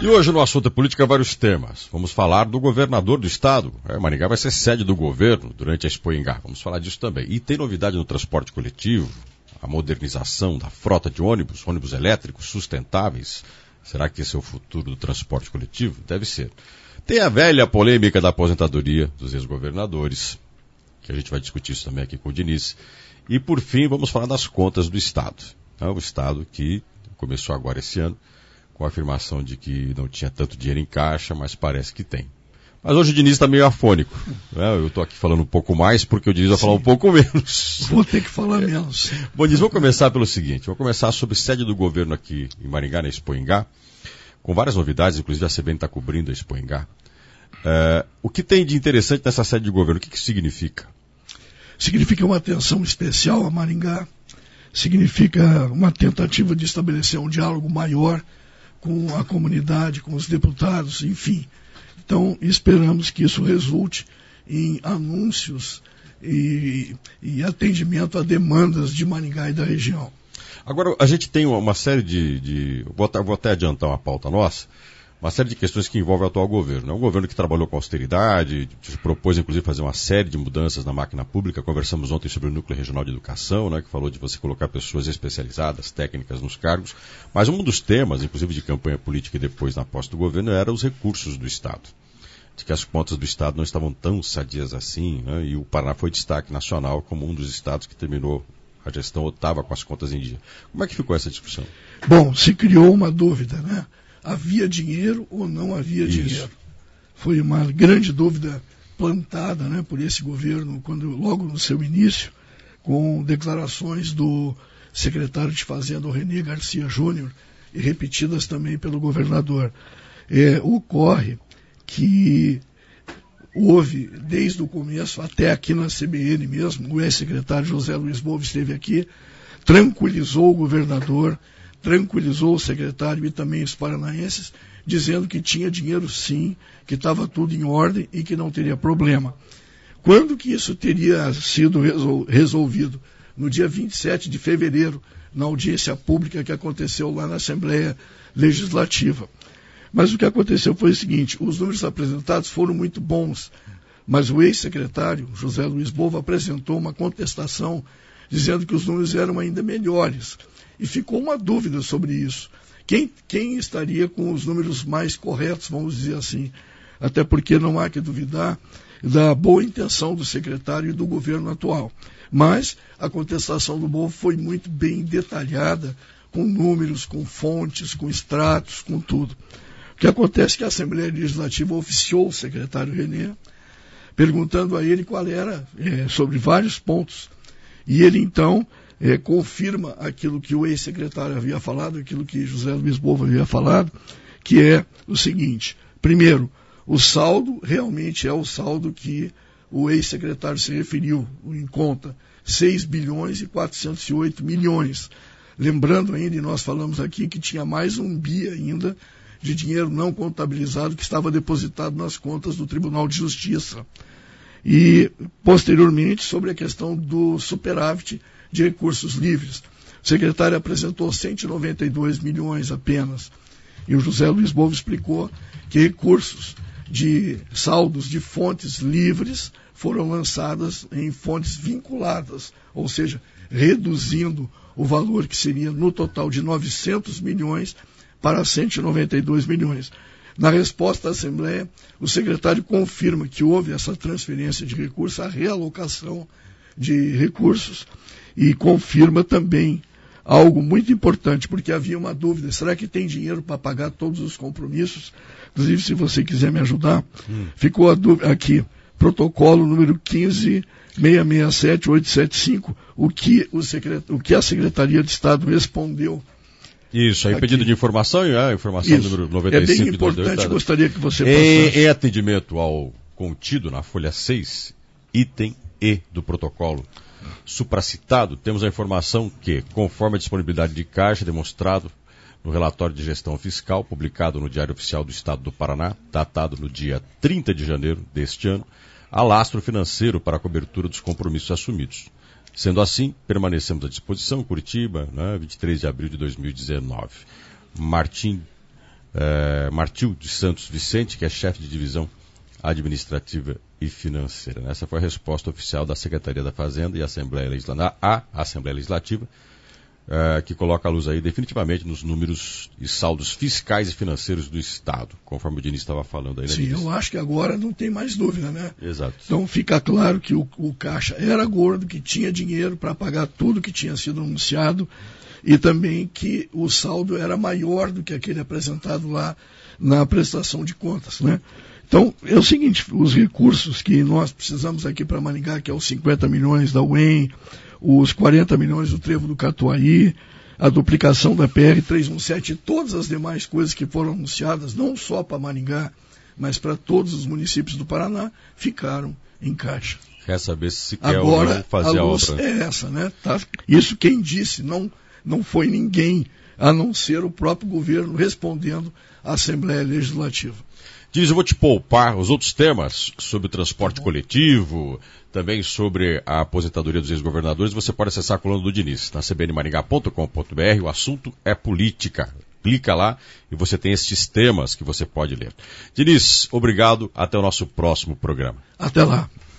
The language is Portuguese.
E hoje no Assunto é Política, vários temas. Vamos falar do governador do estado. Maringá vai ser sede do governo durante a Expo Ingá. Vamos falar disso também. E tem novidade no transporte coletivo, a modernização da frota de ônibus elétricos sustentáveis. Será que esse é o futuro do transporte coletivo? Deve ser. Tem a velha polêmica da aposentadoria dos ex-governadores, que a gente vai discutir isso também aqui com o Diniz. E por fim, vamos falar das contas do estado. O estado que começou agora esse ano, com a afirmação de que não tinha tanto dinheiro em caixa, mas parece que tem. Mas hoje o Diniz está meio afônico. Eu estou aqui falando um pouco mais, porque o Diniz vai falar um pouco menos. Vou ter que falar menos. Bom, Diniz, vamos começar pelo seguinte. Vou começar sobre sede do governo aqui em Maringá, na Expo Ingá, com várias novidades, inclusive a CBN está cobrindo a Expo Ingá. O que tem de interessante nessa sede de governo? O que significa? Significa uma atenção especial a Maringá, significa uma tentativa de estabelecer um diálogo maior com a comunidade, com os deputados, enfim. Então, esperamos que isso resulte em anúncios e atendimento a demandas de Maringá e da região. Agora, a gente tem uma série de vou até adiantar uma pauta nossa, uma série de questões que envolvem o atual governo. É um governo que trabalhou com austeridade, se propôs, inclusive, fazer uma série de mudanças na máquina pública. Conversamos ontem sobre o Núcleo Regional de Educação, que falou de você colocar pessoas especializadas, técnicas nos cargos. Mas um dos temas, inclusive de campanha política e depois na posse do governo, era os recursos do Estado. De que as contas do Estado não estavam tão sadias assim, e o Paraná foi destaque nacional como um dos estados que terminou a gestão ou estava com as contas em dia. Como é que ficou essa discussão? Bom, se criou uma dúvida, Havia dinheiro ou não havia dinheiro? Foi uma grande dúvida plantada, por esse governo, logo no seu início, com declarações do secretário de Fazenda, René Garcia Júnior, e repetidas também pelo governador. Ocorre que houve, desde o começo, até aqui na CBN mesmo, o ex-secretário José Luiz Bova esteve aqui, tranquilizou o governador, tranquilizou o secretário e também os paranaenses, dizendo que tinha dinheiro sim, que estava tudo em ordem e que não teria problema. Quando que isso teria sido resolvido? No dia 27 de fevereiro, na audiência pública que aconteceu lá na Assembleia Legislativa. Mas o que aconteceu foi o seguinte: os números apresentados foram muito bons, mas o ex-secretário, José Luiz Bova, apresentou uma contestação dizendo que os números eram ainda melhores. E ficou uma dúvida sobre isso. Quem estaria com os números mais corretos, vamos dizer assim? Até porque não há que duvidar da boa intenção do secretário e do governo atual. Mas a contestação do Bova foi muito bem detalhada, com números, com fontes, com extratos, com tudo. O que acontece é que a Assembleia Legislativa oficiou o secretário René, perguntando a ele qual era, sobre vários pontos. E ele, então, confirma aquilo que o ex-secretário havia falado, aquilo que José Luiz Bova havia falado, que é o seguinte: primeiro, o saldo realmente é o saldo que o ex-secretário se referiu em conta, 6 bilhões e 408 milhões. Lembrando ainda, e nós falamos aqui, que tinha mais um bi ainda de dinheiro não contabilizado que estava depositado nas contas do Tribunal de Justiça. E, posteriormente, sobre a questão do superávit de recursos livres. O secretário apresentou 192 milhões apenas. E o José Luiz Bova explicou que recursos de saldos de fontes livres foram lançadas em fontes vinculadas, ou seja, reduzindo o valor que seria no total de 900 milhões para 192 milhões. Na resposta à Assembleia, o secretário confirma que houve essa transferência de recursos, a realocação de recursos, e confirma também algo muito importante, porque havia uma dúvida: será que tem dinheiro para pagar todos os compromissos? Inclusive, se você quiser me ajudar, ficou a dúvida aqui, protocolo número 15.667.875, o que a Secretaria de Estado respondeu. Isso, aí pedido de informação, informação Isso. número 95. É bem importante, gostaria que você passasse. Em atendimento ao contido na folha 6, item E do protocolo supracitado, temos a informação que, conforme a disponibilidade de caixa demonstrado no relatório de gestão fiscal, publicado no Diário Oficial do Estado do Paraná, datado no dia 30 de janeiro deste ano, há lastro financeiro para a cobertura dos compromissos assumidos. Sendo assim, permanecemos à disposição, Curitiba, 23 de abril de 2019. Martim Martil de Santos Vicente, que é chefe de divisão administrativa e financeira. Essa foi a resposta oficial da Secretaria da Fazenda e Assembleia Legislativa, que coloca a luz aí definitivamente nos números e saldos fiscais e financeiros do Estado, conforme o Diniz estava falando aí, né? Sim, eu acho que agora não tem mais dúvida, né? Exato. Então fica claro que o Caixa era gordo, que tinha dinheiro para pagar tudo que tinha sido anunciado e também que o saldo era maior do que aquele apresentado lá na prestação de contas, né? Então, é o seguinte, os recursos que nós precisamos aqui para Maringá, que é os 50 milhões da UEM, os 40 milhões do Trevo do Catuaí, a duplicação da PR-317 e todas as demais coisas que foram anunciadas, não só para Maringá, mas para todos os municípios do Paraná, ficaram em caixa. Quer saber se quer ou não fazer a obra? É essa, né? Tá? Isso quem disse, não foi ninguém, a não ser o próprio governo respondendo à Assembleia Legislativa. Diniz, eu vou te poupar os outros temas sobre o transporte coletivo, também sobre a aposentadoria dos ex-governadores. Você pode acessar a coluna do Diniz na cbnmaringá.com.br. O assunto é política. Clica lá e você tem estes temas que você pode ler. Diniz, obrigado. Até o nosso próximo programa. Até lá.